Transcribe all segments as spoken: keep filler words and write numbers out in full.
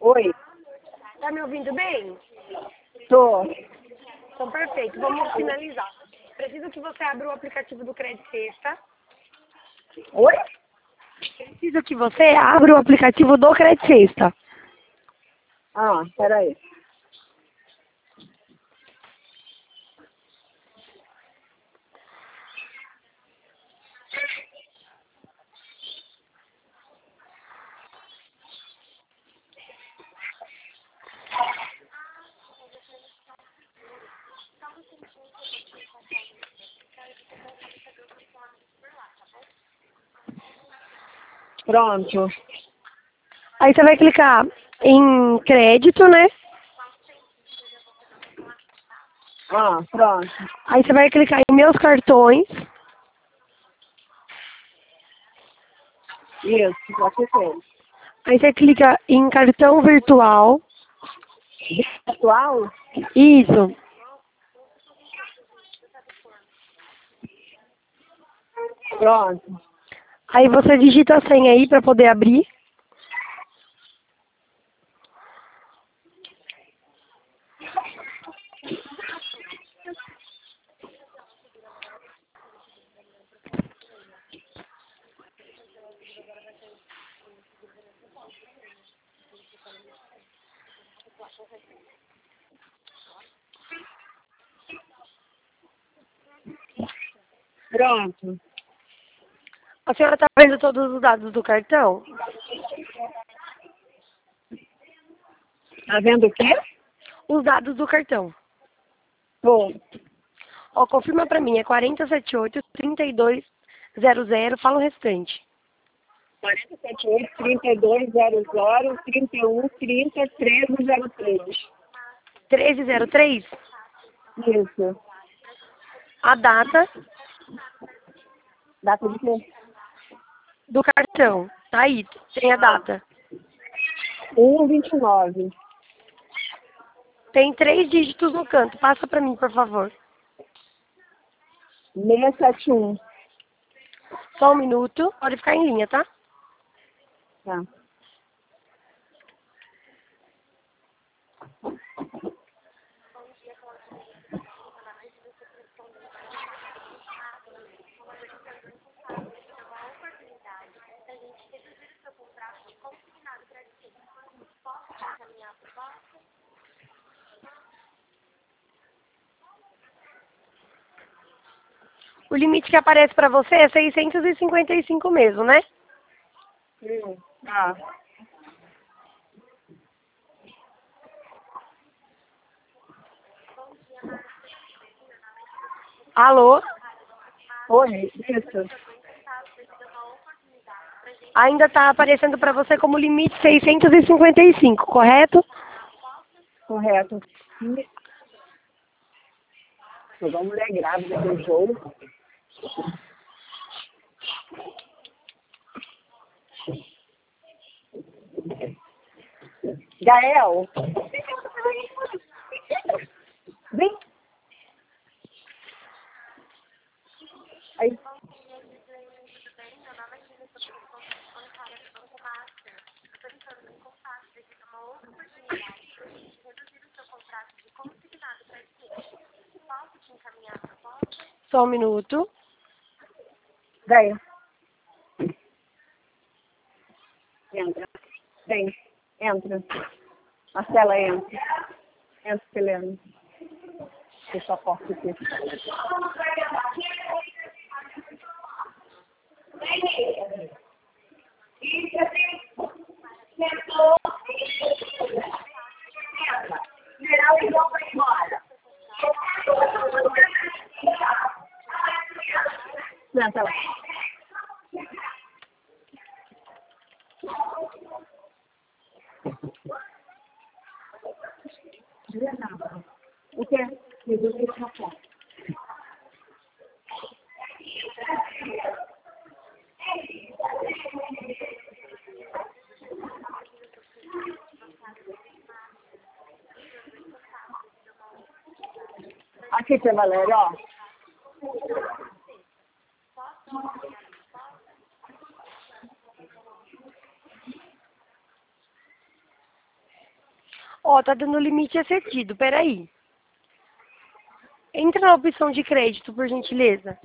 Oi, Tá me ouvindo bem? tô. Então, perfeito. Vamos finalizar. Preciso que você abra o aplicativo do Crédito Sexta. Oi? Preciso que você abra o aplicativo do Crédito Sexta. Ah, peraí. Pronto. Aí você vai clicar em crédito, né? Ah, pronto. Aí você vai clicar em meus cartões. Isso, já fiquei. Aí você clica em cartão virtual. Atual? Isso. Pronto. Aí você digita a senha aí para poder abrir. Pronto. A senhora está vendo todos os dados do cartão? Tá vendo o quê? Os dados do cartão. Tô. Ó, confirma para mim, é quatro sete oito, três dois zero zero, fala o restante. quatro sete oito, três dois zero zero, trinta e um, trinta, treze zero três. treze zero três? Isso. A data Data de quê? do cartão. Tá aí, tem a data. um vinte e nove. Tem três dígitos no canto. Passa para mim, por favor. seiscentos e setenta e um. Só um minuto. Pode ficar em linha, tá? Tá. O limite que aparece para você é seiscentos e cinquenta e cinco mesmo, né? Hum, tá. Alô? Oi, isso. Ainda tá aparecendo para você como limite seiscentos e cinquenta e cinco, correto? Correto. Sou uma mulher grávida do jogo. Gael. Vem. Aí. Só um minuto. Gael. Entra. Vem. Entra. Marcela, entra. Entra, Helena. Fecha a porta aqui. Senta lá. O quê? Aqui, tia Valéria, ó. Ó, tá dando limite excedido, peraí. Entra na opção de crédito, por gentileza.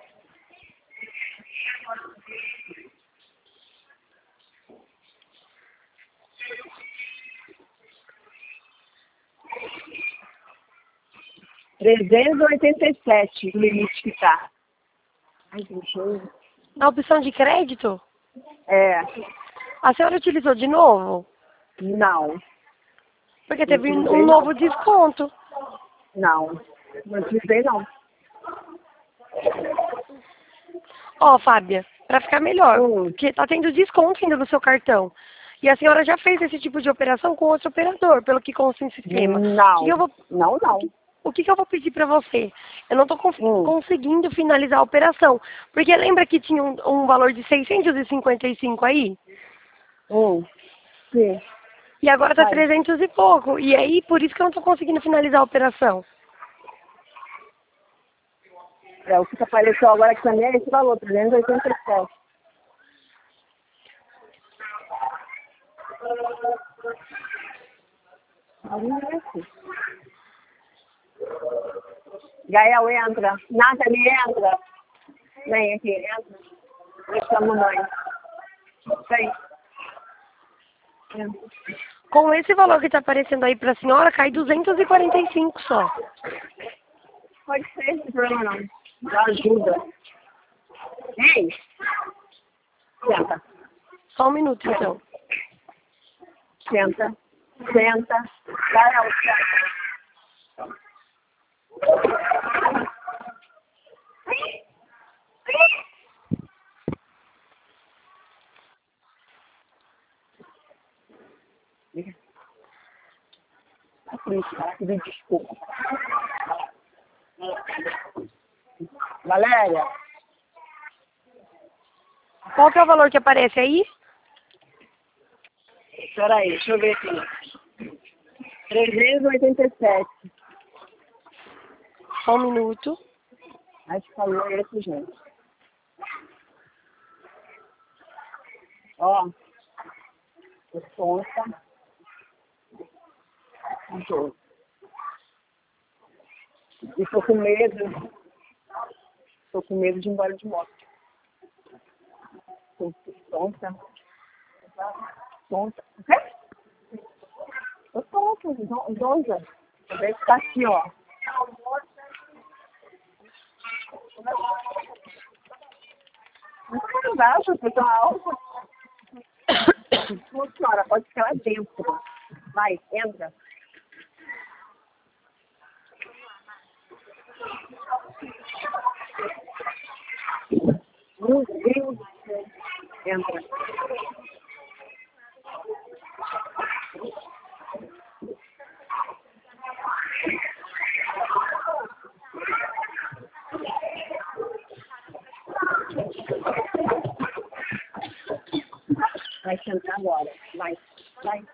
trezentos e oitenta e sete o limite que tá. Ai, gente, eu... Na opção de crédito? É, A senhora utilizou de novo? não, Porque não teve utilizei um não. novo desconto. Não, não utilizei não. Ó, Fábia, pra ficar melhor, Hum. porque tá tendo desconto ainda no seu cartão. E a senhora já fez esse tipo de operação com outro operador, pelo que consta em sistema. O que Não, eu vou, não, não. o que, que eu vou pedir pra você? Eu não tô conf- Hum. conseguindo finalizar a operação. Porque lembra que tinha um, um valor de seiscentos e cinquenta e cinco aí? Hum. Sim, E agora tá vai. trezentos e pouco. E aí, por isso que eu não tô conseguindo finalizar a operação. É, o que apareceu agora aqui também é esse valor, trezentos e oitenta e sete. Alguém merece. Gael, entra. Nathalie, entra. Vem aqui, entra. Deixa a mamãe. Vem. Entra. Com esse valor que tá aparecendo aí pra senhora, cai duzentos e quarenta e cinco só. Pode ser, não tem problema não. Dá ajuda. Ei! Senta. Só um minuto, então. Senta. Senta. Gael, senta. Pedir desculpa. Valéria, Qual que é o valor que aparece aí? espera aí, deixa eu ver aqui. trezentos e oitenta e sete. Só um minuto. Acho que falou esse, gente. Ó, conta. Jogo. E tô com medo. Tô com medo de ir embora de moto. Tô tonta. Tonta. O quê? Tô tonta, do- donza. Deve estar aqui, ó. Não quero embaixo, pessoal. Ô, senhora, pode ficar lá dentro. Vai, entra. Meu Deus do céu. Entra. Vai sentar agora. Vai, vai.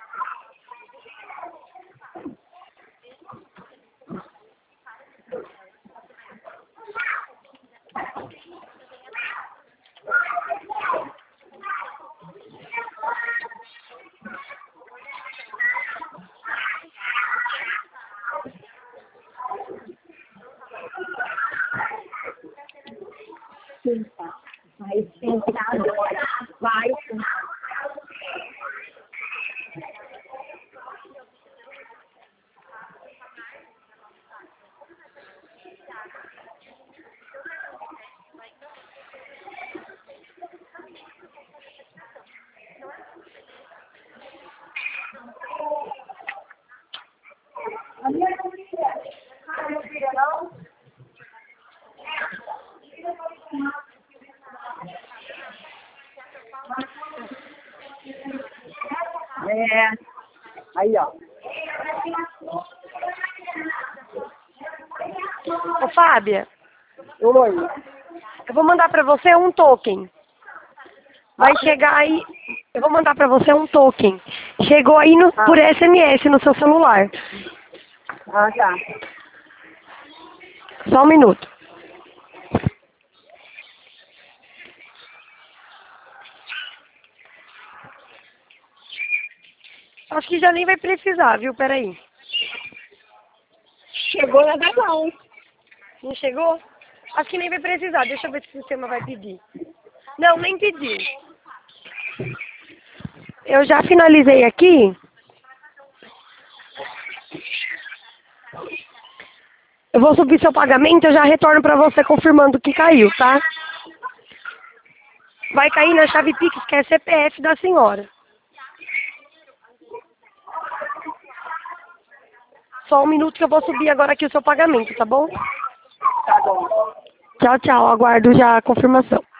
Senta. Vai sentar agora. Vai sentar. A minha filha. A minha filha não? É. Aí, ó. Ô, Fábia, Oi. eu vou mandar pra você um token. Vai chegar aí... Eu vou mandar pra você um token. Chegou aí no, Ah. por S M S no seu celular. Ah, tá. Só um minuto. Acho que já nem vai precisar, viu? Peraí. Chegou na da mão. Não chegou? Acho que nem vai precisar. Deixa eu ver se o sistema vai pedir. Não, nem pediu. Eu já finalizei aqui. Eu vou subir seu pagamento, eu já retorno pra você confirmando que caiu, tá? Vai cair na chave Pix, que é C P F da senhora. Só um minuto que eu vou subir agora aqui o seu pagamento, tá bom? Tá bom. Tchau, tchau. Aguardo já a confirmação.